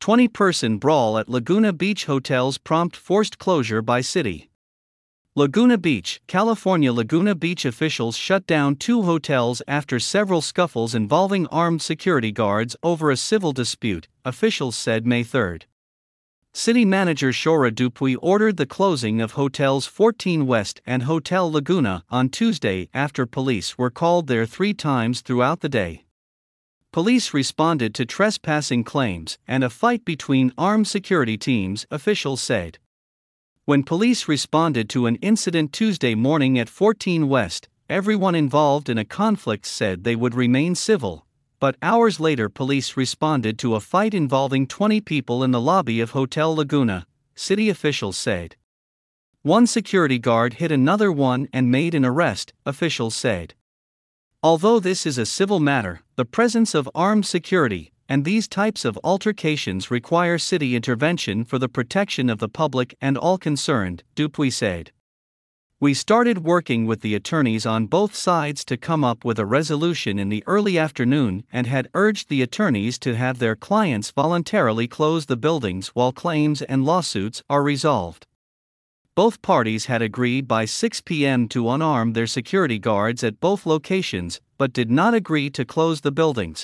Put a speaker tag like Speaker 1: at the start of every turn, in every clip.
Speaker 1: 20-person brawl at Laguna Beach hotels prompt forced closure by city. Laguna Beach, California. Laguna Beach officials shut down 2 hotels after several scuffles involving armed security guards over a civil dispute, officials said May 3. City manager Shora Dupuy ordered the closing of Hotels 14 West and Hotel Laguna on Tuesday after police were called there 3 times throughout the day. Police responded to trespassing claims and a fight between armed security teams, officials said. When police responded to an incident Tuesday morning at 14 West, everyone involved in a conflict said they would remain civil, but hours later police responded to a fight involving 20 people in the lobby of Hotel Laguna, city officials said. One security guard hit another one and made an arrest, officials said. Although this is a civil matter, the presence of armed security and these types of altercations require city intervention for the protection of the public and all concerned, Dupuy said. We started working with the attorneys on both sides to come up with a resolution in the early afternoon and had urged the attorneys to have their clients voluntarily close the buildings while claims and lawsuits are resolved. Both parties had agreed by 6 p.m. to unarm their security guards at both locations, but did not agree to close the buildings.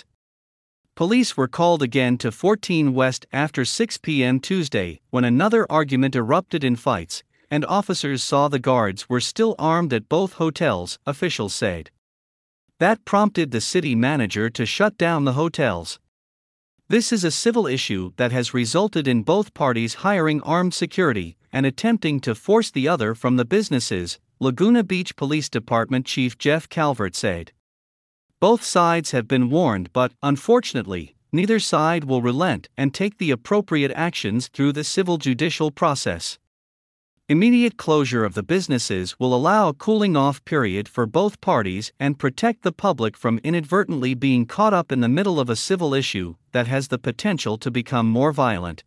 Speaker 1: Police were called again to 14 West after 6 p.m. Tuesday, when another argument erupted in fights, and officers saw the guards were still armed at both hotels, officials said. That prompted the city manager to shut down the hotels. This is a civil issue that has resulted in both parties hiring armed security and attempting to force the other from the businesses, Laguna Beach Police Department Chief Jeff Calvert said. Both sides have been warned, but, unfortunately, neither side will relent and take the appropriate actions through the civil judicial process. Immediate closure of the businesses will allow a cooling-off period for both parties and protect the public from inadvertently being caught up in the middle of a civil issue that has the potential to become more violent.